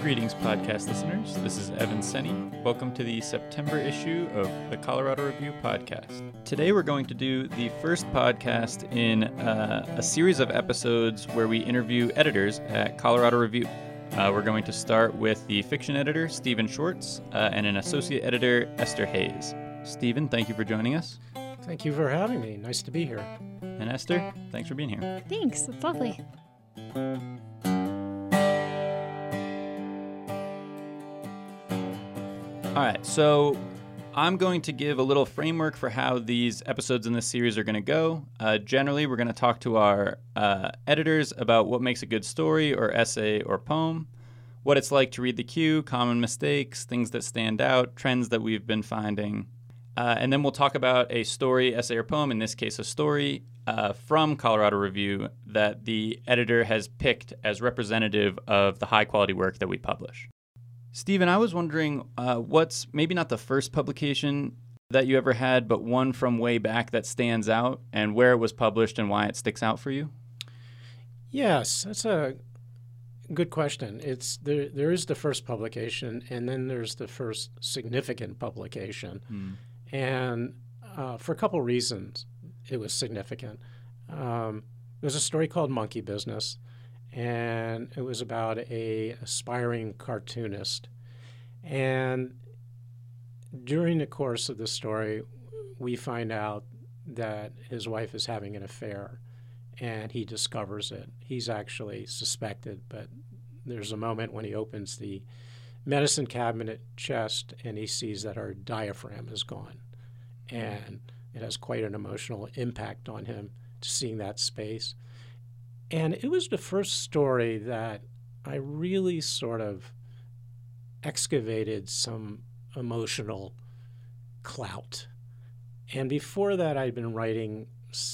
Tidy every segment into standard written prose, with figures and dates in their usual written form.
Greetings, podcast listeners. This is Evan Senny. Welcome to the September issue of the Colorado Review podcast. Today we're going to do the first podcast in a series of episodes where we interview editors at Colorado Review. We're going to start with the fiction editor, Stephen Schwartz, and an associate editor, Esther Hayes. Stephen, thank you for joining us. Thank you for having me. Nice to be here. And Esther, thanks for being here. Thanks. It's lovely. All right, so I'm going to give a little framework for how these episodes in this series are going to go. Generally, we're going to talk to our editors about what makes a good story or essay or poem, what it's like to read the queue, common mistakes, things that stand out, trends that we've been finding. And then we'll talk about a story, essay, or poem, in this case a story, from Colorado Review that the editor has picked as representative of the high-quality work that we publish. Stephen, I was wondering what's maybe not the first publication that you ever had, but one from way back that stands out and where it was published and why it sticks out for you? Yes, that's a good question. There is the first publication, and then there's the first significant publication. And for a couple reasons, it was significant. There's a story called Monkey Business, and it was about a aspiring cartoonist. And during the course of the story, we find out that his wife is having an affair, and he discovers it. He's actually suspected, but there's a moment when he opens the medicine cabinet chest and he sees that her diaphragm is gone. And it has quite an emotional impact on him to seeing that space. And it was the first story that I really sort of excavated some emotional clout. And before that, I'd been writing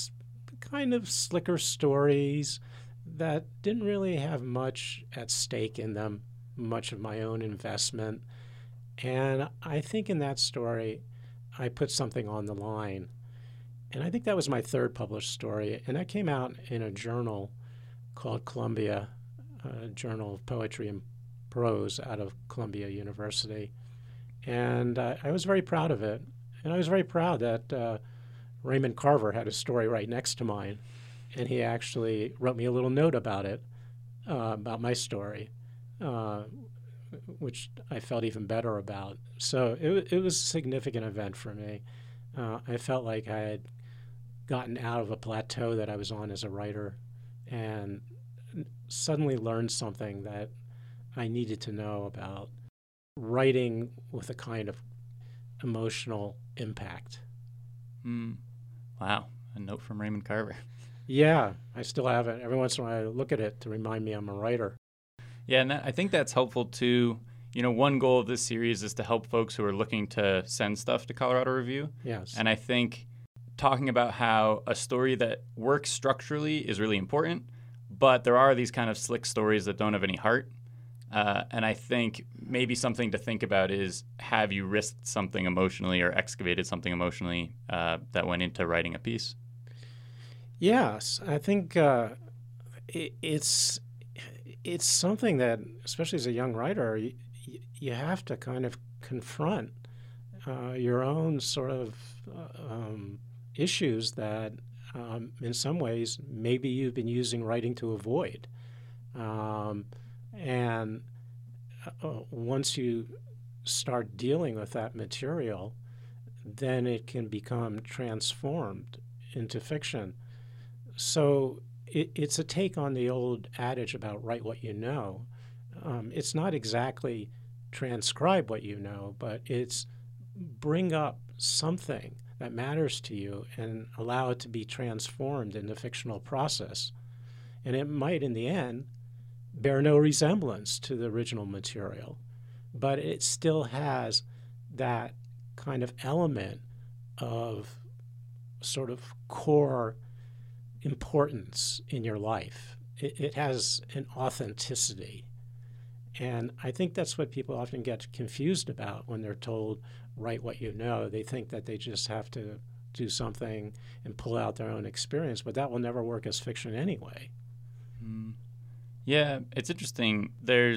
kind of slicker stories that didn't really have much at stake in them, much of my own investment. And I think in that story, I put something on the line. And I think that was my third published story. And that came out in a journal called Columbia, Journal of Poetry and Prose out of Columbia University. And I was very proud of it. And I was very proud that Raymond Carver had a story right next to mine. And he actually wrote me a little note about it, about my story, which I felt even better about. So it was a significant event for me. I felt like I had gotten out of a plateau that I was on as a writer and suddenly learned something that I needed to know about writing with a kind of emotional impact. Wow, a note from Raymond Carver. Yeah, I still have it. Every once in a while I look at it to remind me I'm a writer. Yeah, and I think that's helpful too. You know, one goal of this series is to help folks who are looking to send stuff to Colorado Review. Yes. And I think talking about how a story that works structurally is really important, but there are these kind of slick stories that don't have any heart. And I think maybe something to think about is, have you risked something emotionally or excavated something emotionally that went into writing a piece? Yes, I think it's something that, especially as a young writer, you have to kind of confront your own sort of issues that in some ways maybe you've been using writing to avoid. And once you start dealing with that material, then it can become transformed into fiction. So it's a take on the old adage about write what you know. It's not exactly transcribe what you know, but it's bring up something that matters to you and allow it to be transformed in the fictional process. And it might, in the end, bear no resemblance to the original material, but it still has that kind of element of sort of core importance in your life. It has an authenticity. And I think that's what people often get confused about when they're told, write what you know. They think that they just have to do something and pull out their own experience, but that will never work as fiction anyway. Yeah, it's interesting. There's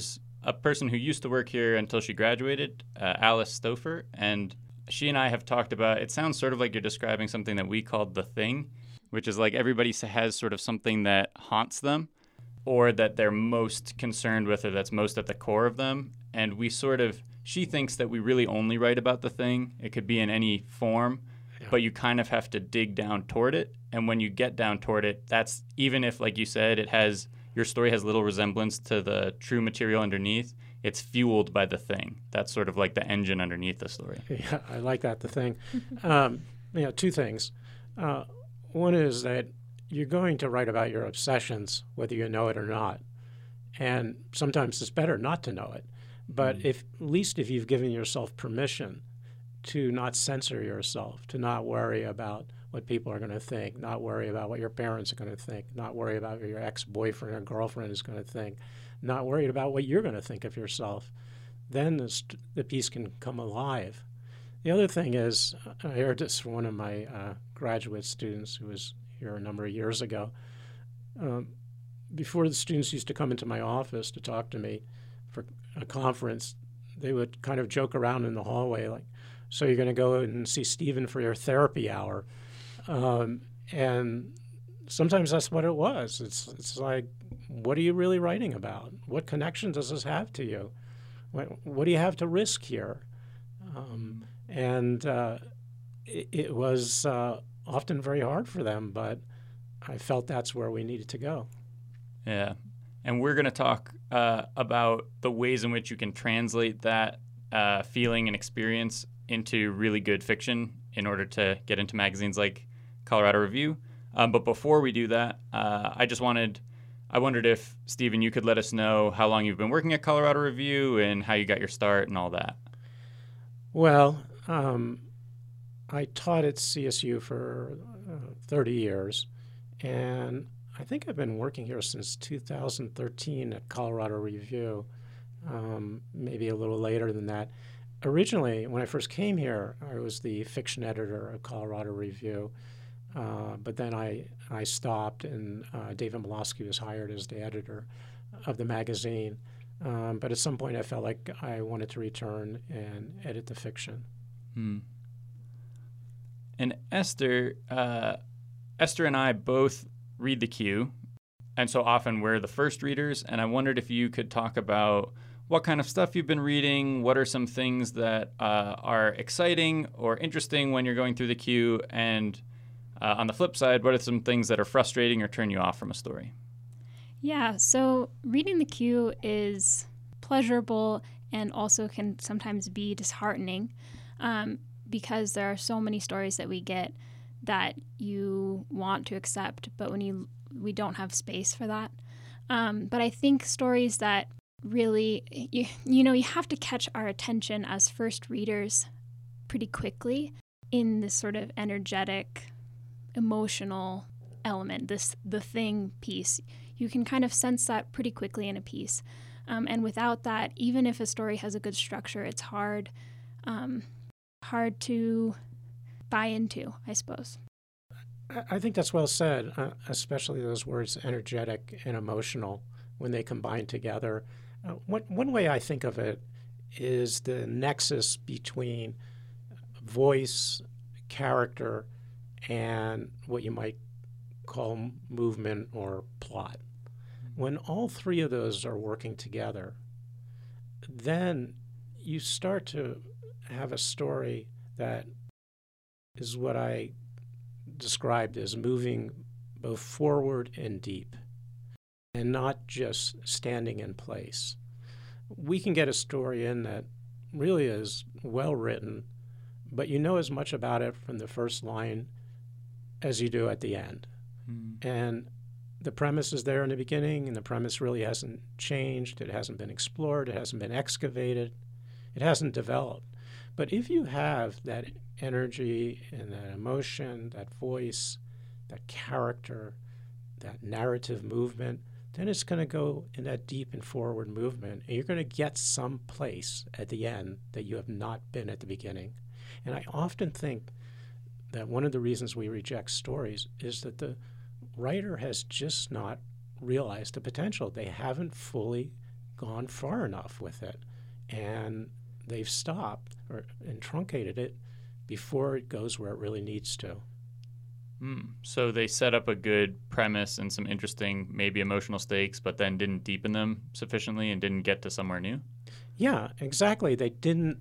a person who used to work here until she graduated, Alice Stouffer, and she and I have talked about, it sounds sort of like you're describing something that we called the thing, which is like everybody has sort of something that haunts them or that they're most concerned with or that's most at the core of them. And we sort of, she thinks that we really only write about the thing. It could be in any form, but you kind of have to dig down toward it. And when you get down toward it, that's, even if, like you said, your story has little resemblance to the true material underneath, it's fueled by the thing. That's sort of like the engine underneath the story. Yeah, I like that, the thing. Two things. One is that you're going to write about your obsessions, whether you know it or not. And sometimes it's better not to know it. But at least if you've given yourself permission to not censor yourself, to not worry about what people are going to think, not worry about what your parents are going to think, not worry about what your ex-boyfriend or girlfriend is going to think, not worried about what you're going to think of yourself, then the piece can come alive. The other thing is, I heard this from one of my graduate students who was here a number of years ago. Before the students used to come into my office to talk to me for a conference, they would kind of joke around in the hallway like, so you're going to go and see Stephen for your therapy hour. And sometimes that's what it was. It's like, what are you really writing about? What connection does this have to you? What do you have to risk here? It was often very hard for them, but I felt that's where we needed to go. Yeah. And we're going to talk about the ways in which you can translate that feeling and experience into really good fiction in order to get into magazines like Colorado Review. But before we do that, I wondered if, Stephen, you could let us know how long you've been working at Colorado Review and how you got your start and all that. Well, I taught at CSU for 30 years, and I think I've been working here since 2013 at Colorado Review, maybe a little later than that. Originally, when I first came here, I was the fiction editor of Colorado Review, but then I stopped, and David Molosky was hired as the editor of the magazine. But at some point, I felt like I wanted to return and edit the fiction. And Esther and I both read the Q, and so often we're the first readers, and I wondered if you could talk about what kind of stuff you've been reading, what are some things that are exciting or interesting when you're going through the Q, and on the flip side, what are some things that are frustrating or turn you off from a story? Yeah, so reading the Q is pleasurable and also can sometimes be disheartening because there are so many stories that we get that you want to accept, but we don't have space for that. But I think stories that really, you have to catch our attention as first readers pretty quickly in this sort of energetic, emotional element, the thing piece. You can kind of sense that pretty quickly in a piece. And without that, even if a story has a good structure, it's hard to buy into, I suppose. I think that's well said, especially those words energetic and emotional when they combine together. One way I think of it is the nexus between voice, character, and what you might call movement or plot. When all three of those are working together, then you start to have a story that is what I described as moving both forward and deep, and not just standing in place. We can get a story in that really is well written, but you know as much about it from the first line as you do at the end. And the premise is there in the beginning, and the premise really hasn't changed. It hasn't been explored. It hasn't been excavated. It hasn't developed. But if you have that energy and that emotion, that voice, that character, that narrative movement, then it's going to go in that deep and forward movement, and you're going to get some place at the end that you have not been at the beginning. And I often think that one of the reasons we reject stories is that the writer has just not realized the potential. They haven't fully gone far enough with it, and they've stopped and truncated it before it goes where it really needs to. So they set up a good premise and some interesting, maybe emotional stakes, but then didn't deepen them sufficiently and didn't get to somewhere new? Yeah, exactly. They didn't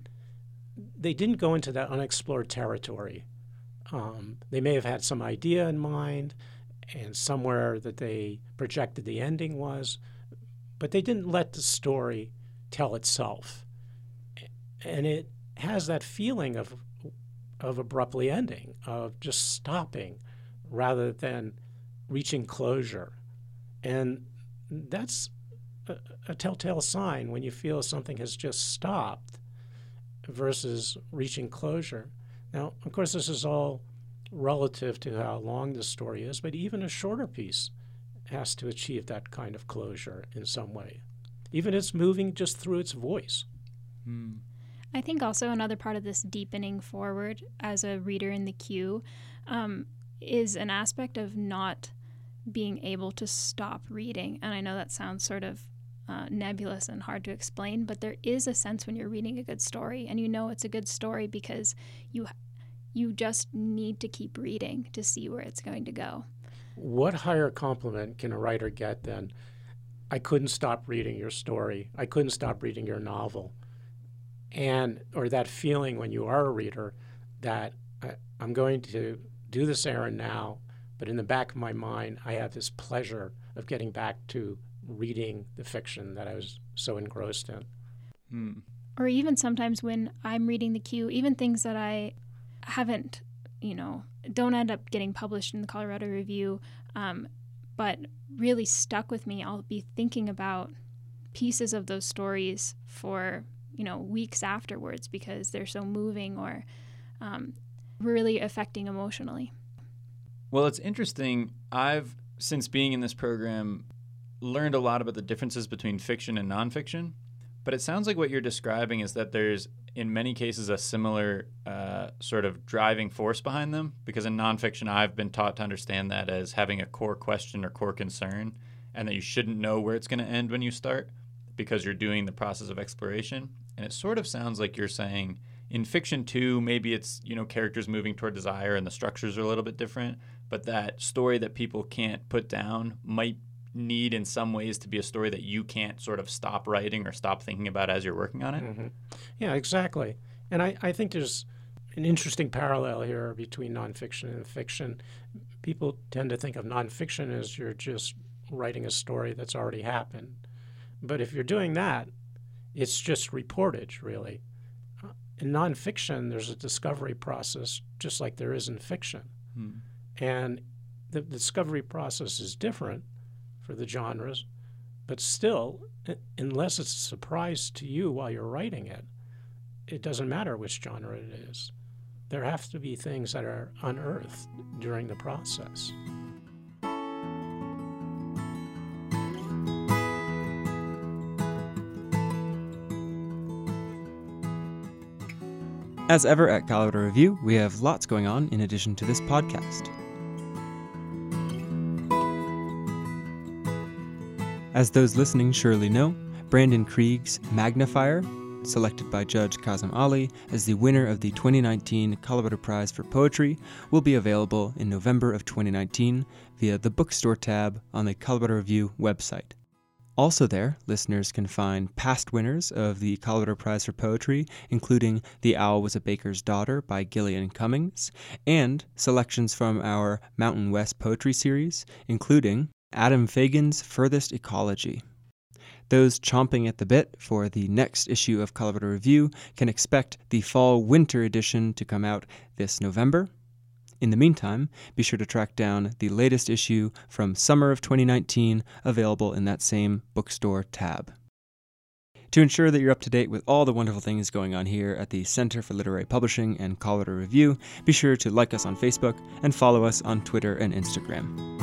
go into that unexplored territory. They may have had some idea in mind and somewhere that they projected the ending was, but they didn't let the story tell itself. And it has that feeling of abruptly ending, of just stopping rather than reaching closure. And that's a telltale sign when you feel something has just stopped versus reaching closure. Now, of course, this is all relative to how long the story is, but even a shorter piece has to achieve that kind of closure in some way. Even it's moving just through its voice. I think also another part of this deepening forward as a reader in the queue is an aspect of not being able to stop reading. And I know that sounds sort of nebulous and hard to explain, but there is a sense when you're reading a good story, and you know it's a good story because you just need to keep reading to see where it's going to go. What higher compliment can a writer get than, I couldn't stop reading your story, I couldn't stop reading your novel? Or that feeling when you are a reader that I'm going to do this errand now, but in the back of my mind, I have this pleasure of getting back to reading the fiction that I was so engrossed in. Or even sometimes when I'm reading the queue, even things that I haven't, don't end up getting published in the Colorado Review, but really stuck with me. I'll be thinking about pieces of those stories for weeks afterwards because they're so moving or really affecting emotionally. Well, it's interesting. I've, since being in this program, learned a lot about the differences between fiction and nonfiction. But it sounds like what you're describing is that there's, in many cases, a similar sort of driving force behind them. Because in nonfiction, I've been taught to understand that as having a core question or core concern, and that you shouldn't know where it's going to end when you start because you're doing the process of exploration. And it sort of sounds like you're saying in fiction too, maybe it's, characters moving toward desire and the structures are a little bit different, but that story that people can't put down might need in some ways to be a story that you can't sort of stop writing or stop thinking about as you're working on it. Mm-hmm. Yeah, exactly. And I think there's an interesting parallel here between nonfiction and fiction. People tend to think of nonfiction as you're just writing a story that's already happened. But if you're doing that, it's just reportage, really. In nonfiction, there's a discovery process, just like there is in fiction. And the discovery process is different for the genres, but still, unless it's a surprise to you while you're writing it, it doesn't matter which genre it is. There have to be things that are unearthed during the process. As ever at Colorado Review, we have lots going on in addition to this podcast. As those listening surely know, Brandon Krieg's Magnifier, selected by Judge Kazem Ali as the winner of the 2019 Colorado Prize for Poetry, will be available in November of 2019 via the bookstore tab on the Colorado Review website. Also there, listeners can find past winners of the Colorado Prize for Poetry, including The Owl Was a Baker's Daughter by Gillian Cummings, and selections from our Mountain West Poetry series, including Adam Fagan's Furthest Ecology. Those chomping at the bit for the next issue of Colorado Review can expect the fall-winter edition to come out this November. In the meantime, be sure to track down the latest issue from summer of 2019, available in that same bookstore tab. To ensure that you're up to date with all the wonderful things going on here at the Center for Literary Publishing and Colorado Review, be sure to like us on Facebook and follow us on Twitter and Instagram.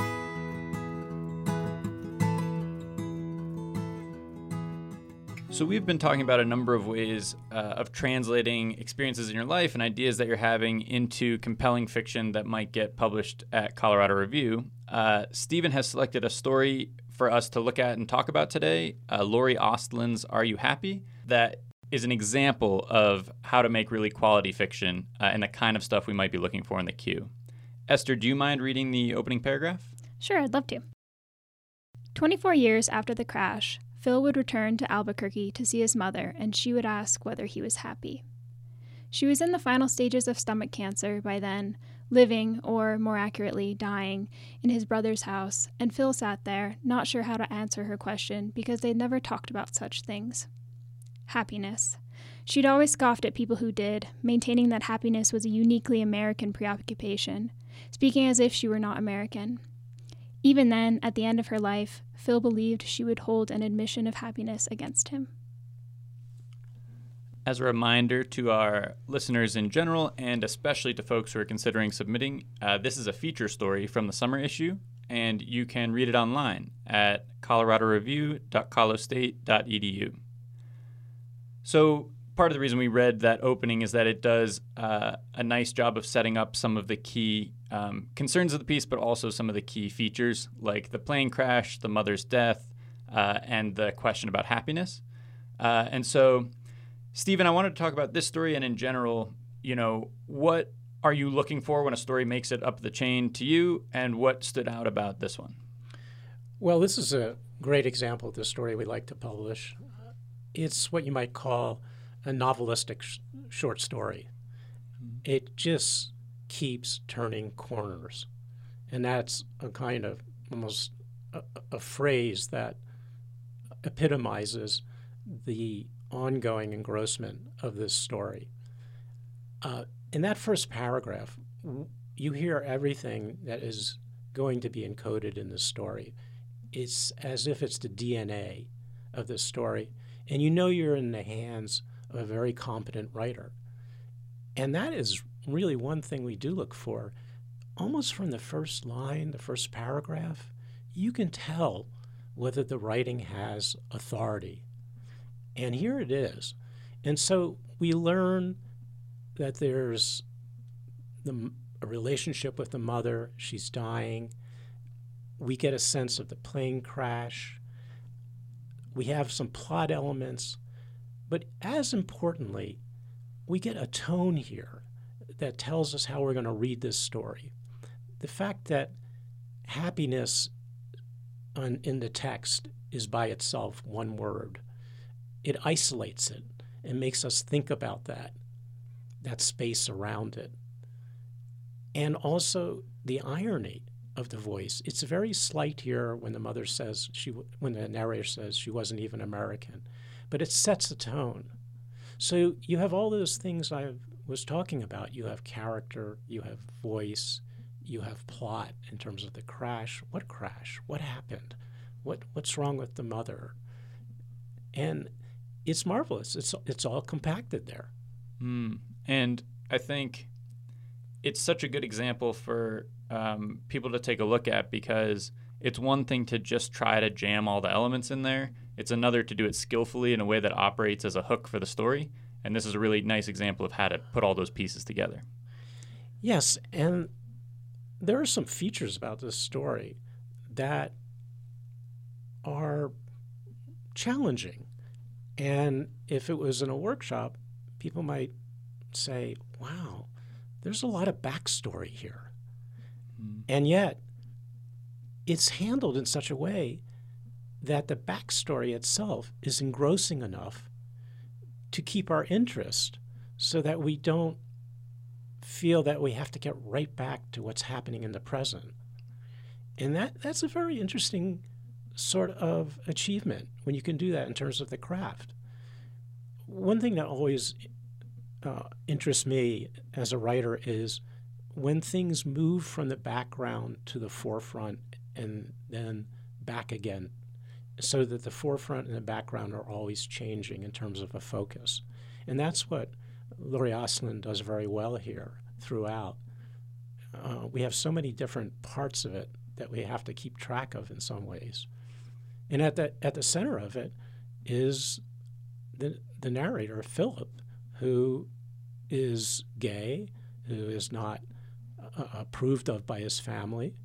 So we've been talking about a number of ways of translating experiences in your life and ideas that you're having into compelling fiction that might get published at Colorado Review. Stephen has selected a story for us to look at and talk about today, Laurie Ostlin's Are You Happy? That is an example of how to make really quality fiction and the kind of stuff we might be looking for in the queue. Esther, do you mind reading the opening paragraph? Sure, I'd love to. 24 years after the crash, Phil would return to Albuquerque to see his mother, and she would ask whether he was happy. She was in the final stages of stomach cancer by then, living, or more accurately, dying, in his brother's house, and Phil sat there, not sure how to answer her question because they'd never talked about such things. Happiness. She'd always scoffed at people who did, maintaining that happiness was a uniquely American preoccupation, speaking as if she were not American. Even then, at the end of her life, Phil believed she would hold an admission of happiness against him. As a reminder to our listeners in general, and especially to folks who are considering submitting, this is a feature story from the summer issue, and you can read it online at coloradoreview.colostate.edu. So part of the reason we read that opening is that it does a nice job of setting up some of the key concerns of the piece, but also some of the key features like the plane crash, the mother's death, and the question about happiness. And so, Stephen, I wanted to talk about this story and in general, what are you looking for when a story makes it up the chain to you, and what stood out about this one? Well, this is a great example of the story we like to publish. It's what you might call a novelistic short story. It just keeps turning corners. And that's a kind of almost a phrase that epitomizes the ongoing engrossment of this story. In that first paragraph, you hear everything that is going to be encoded in this story. It's as if it's the DNA of this story. And you're in the hands of a very competent writer. And that is really one thing we do look for. Almost from the first line, the first paragraph, you can tell whether the writing has authority. And here it is. And so we learn that there's a relationship with the mother. She's dying. We get a sense of the plane crash. We have some plot elements. But as importantly, we get a tone here that tells us how we're going to read this story. The fact that happiness in the text is by itself one word. It isolates it and makes us think about that space around it. And also the irony of the voice. It's very slight here when the mother says when the narrator says she wasn't even American, but it sets the tone. So you have all those things I was talking about. You have character, you have voice, you have plot in terms of the crash. What crash? What happened? What's wrong with the mother? And it's marvelous. It's all compacted there. And I think it's such a good example for people to take a look at, because it's one thing to just try to jam all the elements in there. It's another to do it skillfully in a way that operates as a hook for the story. And this is a really nice example of how to put all those pieces together. Yes, and there are some features about this story that are challenging. And if it was in a workshop, people might say, wow, there's a lot of backstory here. And yet, it's handled in such a way that the backstory itself is engrossing enough to keep our interest so that we don't feel that we have to get right back to what's happening in the present. And that's a very interesting sort of achievement when you can do that in terms of the craft. One thing that always interests me as a writer is when things move from the background to the forefront and then back again, so that the forefront and the background are always changing in terms of a focus. And that's what Laurie Ostlin does very well here throughout. We have so many different parts of it that we have to keep track of in some ways. And at the center of it is the narrator, Philip, who is gay, who is not approved of by his family,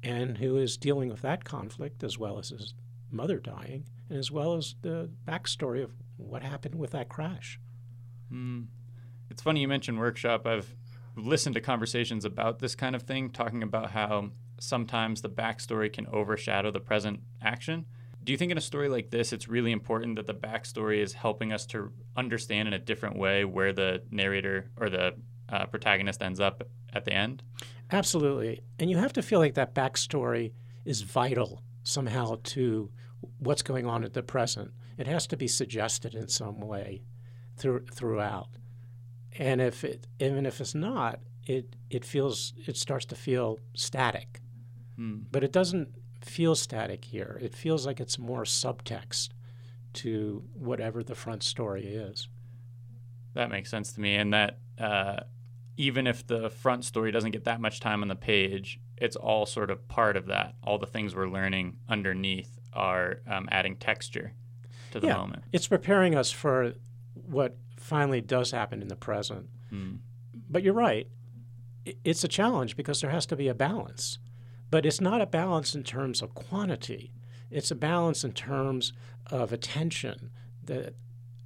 and who is dealing with that conflict as well as his mother dying, and as well as the backstory of what happened with that crash. It's funny you mentioned workshop. I've listened to conversations about this kind of thing, talking about how sometimes the backstory can overshadow the present action. Do you think in a story like this, it's really important that the backstory is helping us to understand in a different way where the narrator or the protagonist ends up at the end? Absolutely. And you have to feel like that backstory is vital somehow to what's going on at the present. It has to be suggested in some way throughout. And even if it's not, it starts to feel static. But it doesn't feel static here. It feels like it's more subtext to whatever the front story is. That makes sense to me. And that even if the front story doesn't get that much time on the page, it's all sort of part of that. All the things we're learning underneath are adding texture to the moment. It's preparing us for what finally does happen in the present. But you're right. It's a challenge because there has to be a balance. But it's not a balance in terms of quantity. It's a balance in terms of attention, the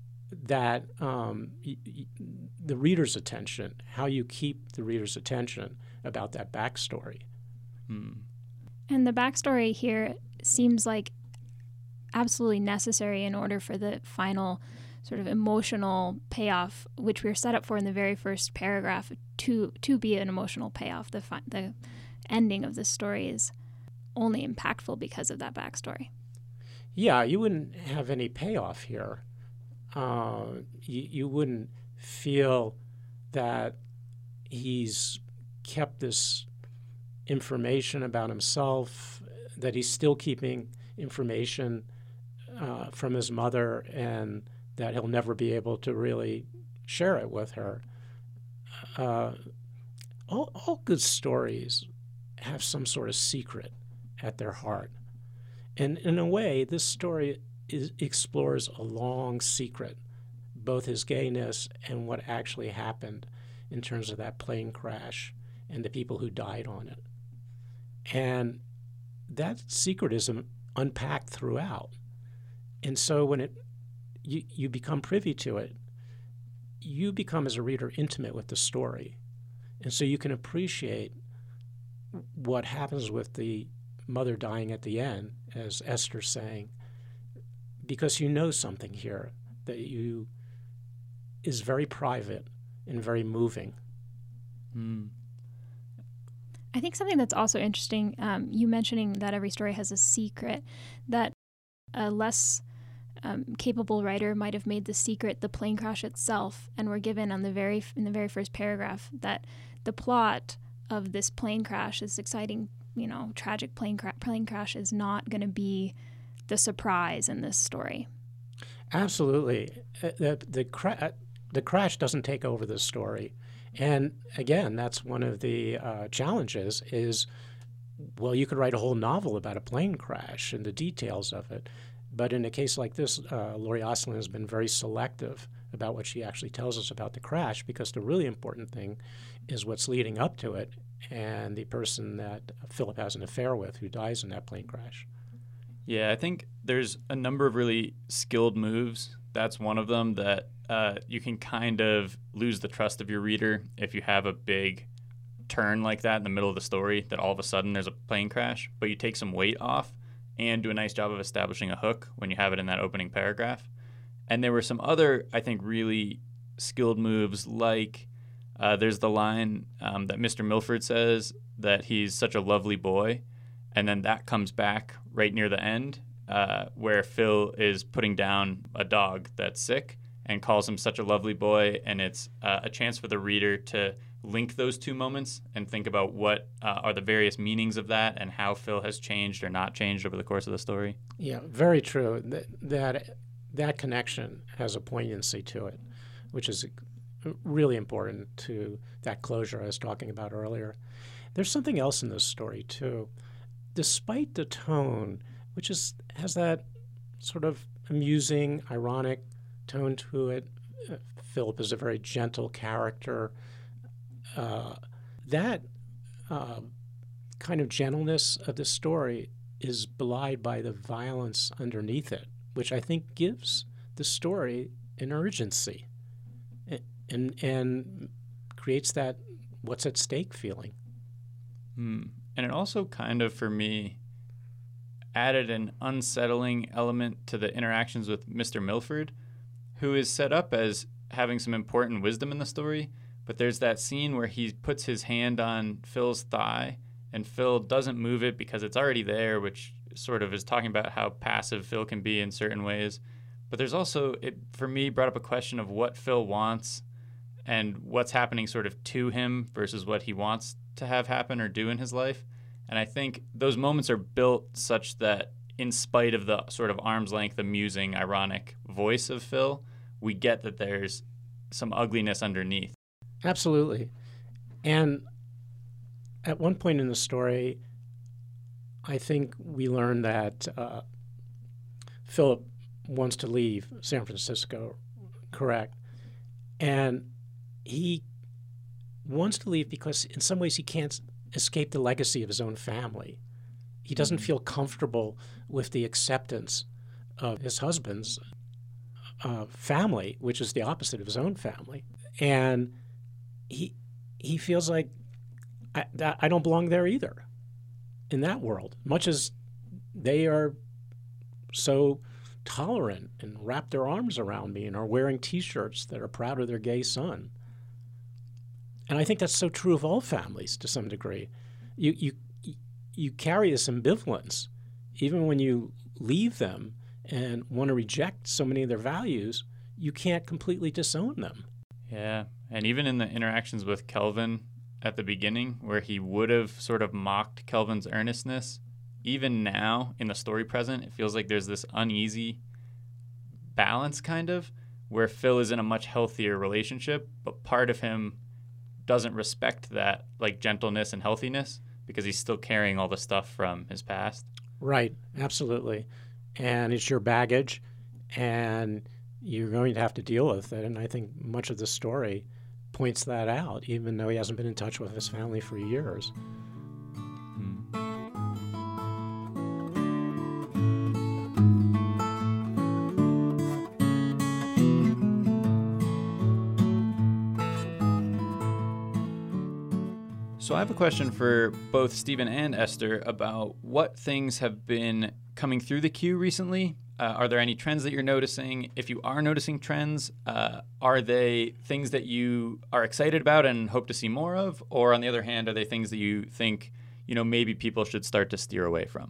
reader's attention, how you keep the reader's attention about that backstory. And the backstory here seems like absolutely necessary in order for the final sort of emotional payoff, which we're set up for in the very first paragraph, to be an emotional payoff. The ending of the story is only impactful because of that backstory. Yeah, you wouldn't have any payoff here. You wouldn't feel that he's kept this information about himself, that he's still keeping information from his mother, and that he'll never be able to really share it with her. All good stories have some sort of secret at their heart. And in a way, this story explores a long secret, both his gayness and what actually happened in terms of that plane crash and the people who died on it. And that secret is unpacked throughout. And so when you become privy to it, you become, as a reader, intimate with the story. And so you can appreciate what happens with the mother dying at the end, as Esther's saying, because you know something here that is very private and very moving. I think something that's also interesting, you mentioning that every story has a secret, that a less capable writer might have made the secret the plane crash itself, and we're given in the very first paragraph that the plot of this plane crash, this exciting, tragic plane crash, is not going to be the surprise in this story. Absolutely. The crash doesn't take over the story. And again, that's one of the challenges is, well, you could write a whole novel about a plane crash and the details of it. But in a case like this, Laurie Ostlund has been very selective about what she actually tells us about the crash, because the really important thing is what's leading up to it and the person that Philip has an affair with who dies in that plane crash. Yeah, I think there's a number of really skilled moves. That's one of them that you can kind of lose the trust of your reader if you have a big turn like that in the middle of the story, that all of a sudden there's a plane crash, but you take some weight off and do a nice job of establishing a hook when you have it in that opening paragraph. And there were some other, I think, really skilled moves, like there's the line that Mr. Milford says that he's such a lovely boy, and then that comes back right near the end where Phil is putting down a dog that's sick and calls him such a lovely boy, and it's a chance for the reader to link those two moments and think about what are the various meanings of that and how Phil has changed or not changed over the course of the story. Yeah, very true. That connection has a poignancy to it, which is really important to that closure I was talking about earlier. There's something else in this story, too. Despite the tone, which has that sort of amusing, ironic tone to it, Philip is a very gentle character. That kind of gentleness of the story is belied by the violence underneath it, which I think gives the story an urgency and creates that what's at stake feeling. And it also kind of, for me, added an unsettling element to the interactions with Mr. Milford, who is set up as having some important wisdom in the story. But there's that scene where he puts his hand on Phil's thigh, and Phil doesn't move it because it's already there, which sort of is talking about how passive Phil can be in certain ways. But there's also, it for me, brought up a question of what Phil wants and what's happening sort of to him versus what he wants to have happen or do in his life. And I think those moments are built such that in spite of the sort of arm's length, amusing, ironic voice of Phil, we get that there's some ugliness underneath. Absolutely. And at one point in the story, I think we learn that Philip wants to leave San Francisco, correct? And he wants to leave because in some ways he can't escape the legacy of his own family. He doesn't feel comfortable with the acceptance of his husband's family, which is the opposite of his own family. And he feels like, I don't belong there either, in that world, much as they are so tolerant and wrap their arms around me and are wearing T-shirts that are proud of their gay son. And I think that's so true of all families to some degree. You carry this ambivalence, even when you leave them and want to reject so many of their values, you can't completely disown them. Yeah, and even in the interactions with Kelvin at the beginning, where he would have sort of mocked Kelvin's earnestness, even now in the story present, it feels like there's this uneasy balance kind of, where Phil is in a much healthier relationship, but part of him doesn't respect that like gentleness and healthiness because he's still carrying all the stuff from his past. Right, absolutely. And it's your baggage, and you're going to have to deal with it. And I think much of the story points that out, even though he hasn't been in touch with his family for years. So I have a question for both Stephen and Esther about what things have been coming through the queue recently. Are there any trends that you're noticing? If you are noticing trends, are they things that you are excited about and hope to see more of? Or on the other hand, are they things that you think, maybe people should start to steer away from?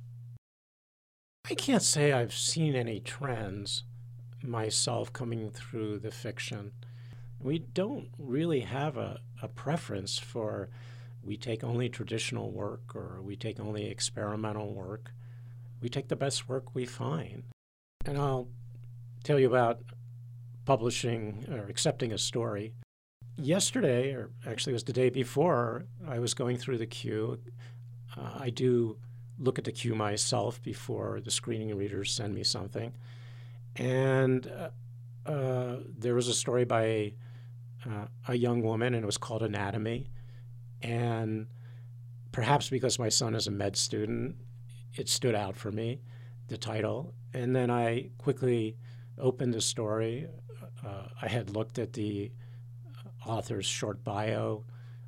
I can't say I've seen any trends myself coming through the fiction. We don't really have a preference for we take only traditional work or we take only experimental work. We take the best work we find. And I'll tell you about publishing or accepting a story. Yesterday, or actually it was the day before, I was going through the queue. I do look at the queue myself before the screening readers send me something. And there was a story by a young woman, and it was called Anatomy. And perhaps because my son is a med student, it stood out for me, the title. And then I quickly opened the story. I had looked at the author's short bio.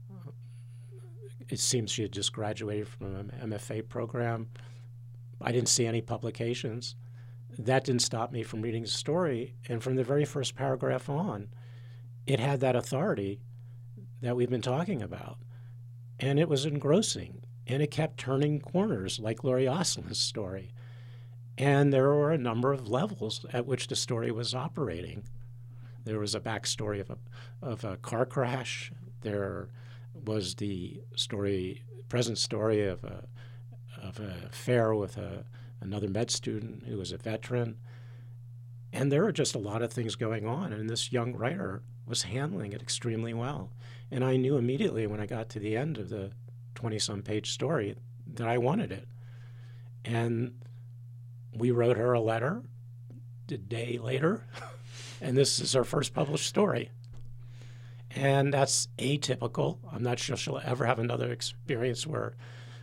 It seems she had just graduated from an MFA program. I didn't see any publications. That didn't stop me from reading the story. And from the very first paragraph on, it had that authority that we've been talking about. And it was engrossing. And it kept turning corners like Laurie Oslin's story. And there were a number of levels at which the story was operating. There was a backstory of a car crash. There was the present story of an affair with another med student who was a veteran. And there were just a lot of things going on, and this young writer was handling it extremely well. And I knew immediately when I got to the end of the 20-some page story that I wanted it. And we wrote her a letter a day later, and this is her first published story. And that's atypical. I'm not sure she'll ever have another experience where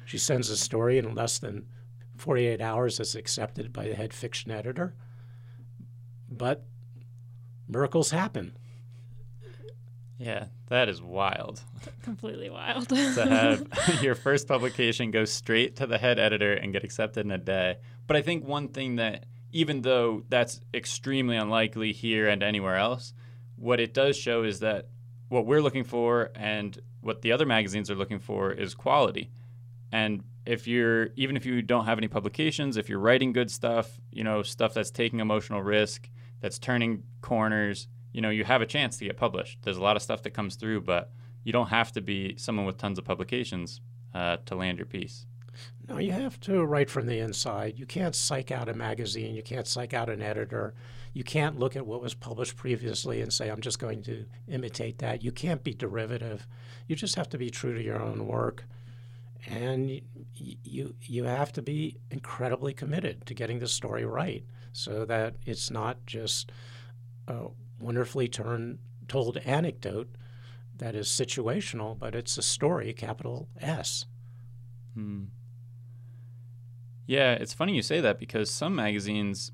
She sends a story in less than 48 hours it's accepted by the head fiction editor. But miracles happen. Yeah, that is wild. Completely wild. To have your first publication go straight to the head editor and get accepted in a day. But I think one thing that, even though that's extremely unlikely here and anywhere else, what it does show is that what we're looking for and what the other magazines are looking for is quality. And even if you don't have any publications, if you're writing good stuff, stuff that's taking emotional risk, that's turning corners, you have a chance to get published. There's a lot of stuff that comes through, but you don't have to be someone with tons of publications to land your piece. No, you have to write from the inside. You can't psych out a magazine. You can't psych out an editor. You can't look at what was published previously and say, I'm just going to imitate that. You can't be derivative. You just have to be true to your own work. And you have to be incredibly committed to getting the story right so that it's not just a wonderfully told anecdote that is situational, but it's a story, capital S. Yeah, it's funny you say that because some magazines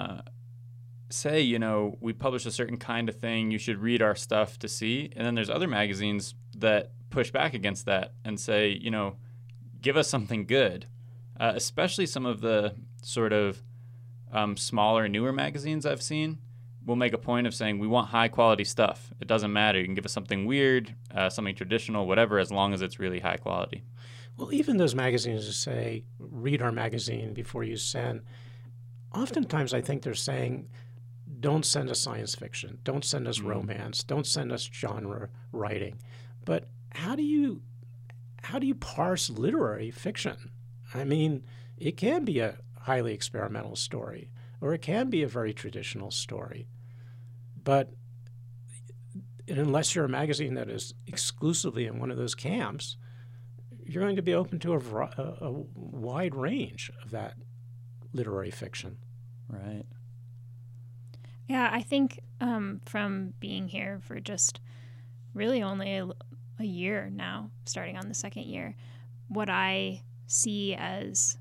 say, we publish a certain kind of thing, you should read our stuff to see. And then there's other magazines that push back against that and say, give us something good, especially some of the sort of smaller, newer magazines I've seen will make a point of saying, we want high quality stuff. It doesn't matter. You can give us something weird, something traditional, whatever, as long as it's really high quality. Well, even those magazines that say, read our magazine before you send, oftentimes I think they're saying, don't send us science fiction, don't send us romance, don't send us genre writing. But how do you parse literary fiction? I mean, it can be a highly experimental story, or it can be a very traditional story. But unless you're a magazine that is exclusively in one of those camps, you're going to be open to a wide range of that literary fiction. Right. Yeah, I think from being here for just really only a year now, starting on the second year, what I see as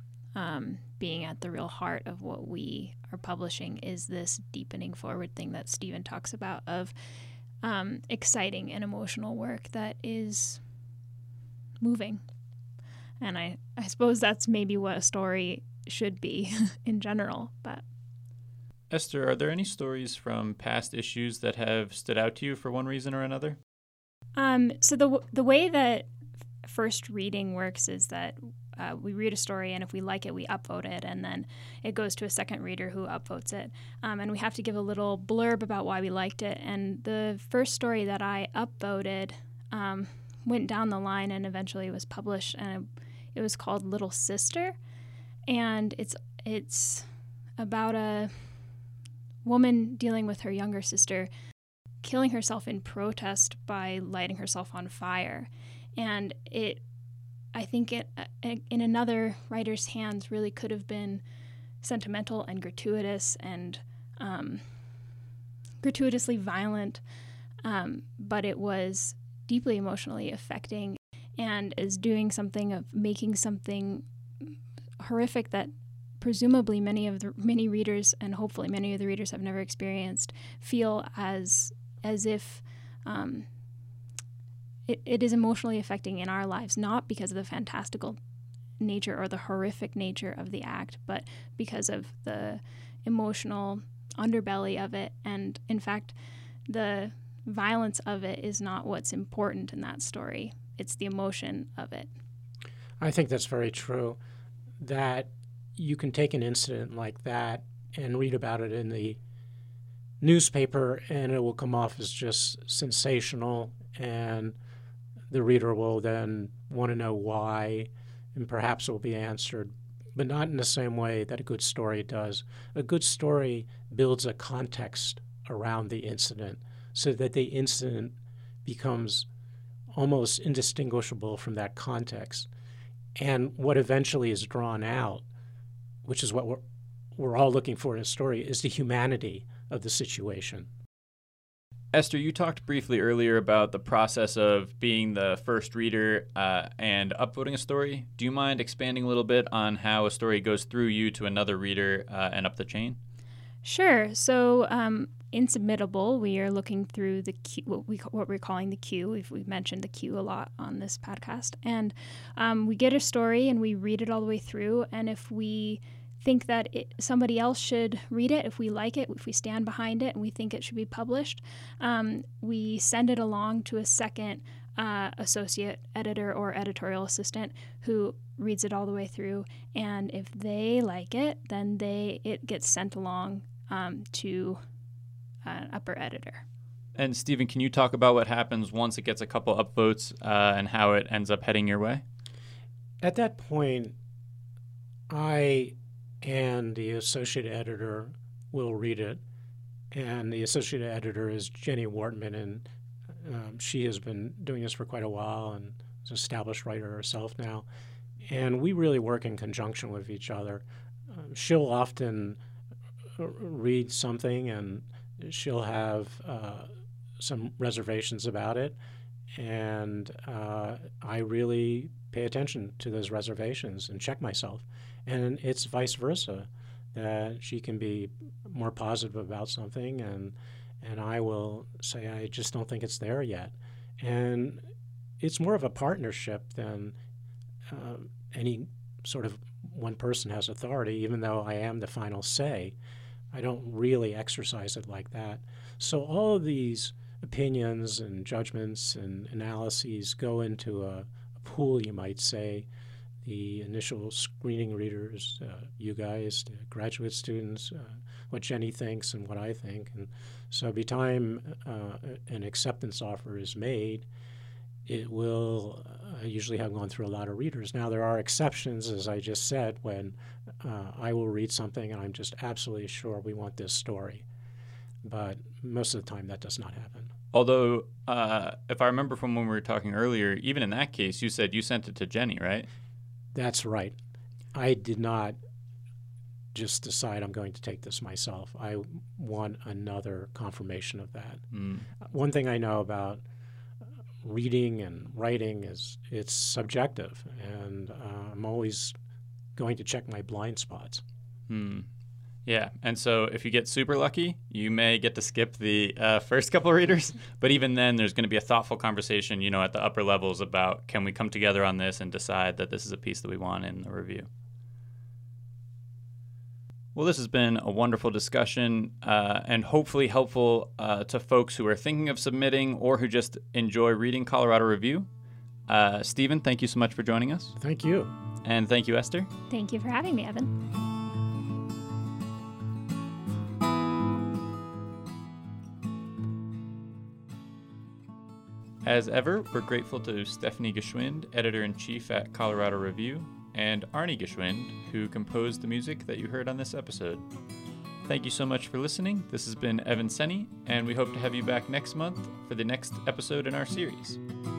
being at the real heart of what we are publishing is this deepening forward thing that Stephen talks about of exciting and emotional work that is moving. And I suppose that's maybe what a story should be in general. But Esther, are there any stories from past issues that have stood out to you for one reason or another? So the way that first reading works is that we read a story, and if we like it, we upvote it, and then it goes to a second reader who upvotes it. And we have to give a little blurb about why we liked it. And the first story that I upvoted went down the line and eventually was published, and it was called Little Sister. And it's about a woman dealing with her younger sister killing herself in protest by lighting herself on fire. And I think it in another writer's hands really could have been sentimental and gratuitous and gratuitously violent, but it was deeply emotionally affecting and is doing something of making something horrific that presumably many readers, and hopefully many of the readers have never experienced, feel as if it is emotionally affecting in our lives, not because of the fantastical nature or the horrific nature of the act, but because of the emotional underbelly of it. And in fact, the violence of it is not what's important in that story. It's the emotion of it. I think that's very true, that you can take an incident like that and read about it in the newspaper, and it will come off as just sensational, and the reader will then want to know why, and perhaps it will be answered, but not in the same way that a good story does. A good story builds a context around the incident so that the incident becomes almost indistinguishable from that context. And what eventually is drawn out, which is what we're all looking for in a story, is the humanity of the situation. Esther, you talked briefly earlier about the process of being the first reader and upvoting a story. Do you mind expanding a little bit on how a story goes through you to another reader and up the chain? Sure. So in Submittable, we are looking through the queue, what we're calling the queue. We've mentioned the queue a lot on this podcast. And we get a story and we read it all the way through. And if we think that somebody else should read it, if we like it, if we stand behind it and we think it should be published, we send it along to a second associate editor or editorial assistant who reads it all the way through. And if they like it, then it gets sent along to an upper editor. And Stephen, can you talk about what happens once it gets a couple upvotes and how it ends up heading your way? At that point, I and the associate editor will read it. And the associate editor is Jenny Wortman, and she has been doing this for quite a while and is an established writer herself now. And we really work in conjunction with each other. She'll often read something and she'll have some reservations about it. And I really pay attention to those reservations and check myself. And it's vice versa, that she can be more positive about something and I will say, I just don't think it's there yet. And it's more of a partnership than any sort of one person has authority, even though I am the final say. I don't really exercise it like that. So all of these opinions and judgments and analyses go into a pool, you might say. The initial screening readers, you guys, the graduate students, what Jenny thinks and what I think. And so by the time an acceptance offer is made, it will usually have gone through a lot of readers. Now, there are exceptions, as I just said, when I will read something and I'm just absolutely sure we want this story. But most of the time, that does not happen. Although, if I remember from when we were talking earlier, even in that case, you said you sent it to Jenny, right? That's right. I did not just decide I'm going to take this myself. I want another confirmation of that. One thing I know about reading and writing is it's subjective, and I'm always going to check my blind spots. Yeah, and so if you get super lucky, you may get to skip the first couple of readers, but even then there's going to be a thoughtful conversation, at the upper levels about can we come together on this and decide that this is a piece that we want in the review. Well, this has been a wonderful discussion and hopefully helpful to folks who are thinking of submitting or who just enjoy reading Colorado Review. Stephen, thank you so much for joining us. Thank you. And thank you, Esther. Thank you for having me, Evan. As ever, we're grateful to Stephanie Geschwind, Editor-in-Chief at Colorado Review, and Arnie Geschwind, who composed the music that you heard on this episode. Thank you so much for listening. This has been Evan Senny, and we hope to have you back next month for the next episode in our series.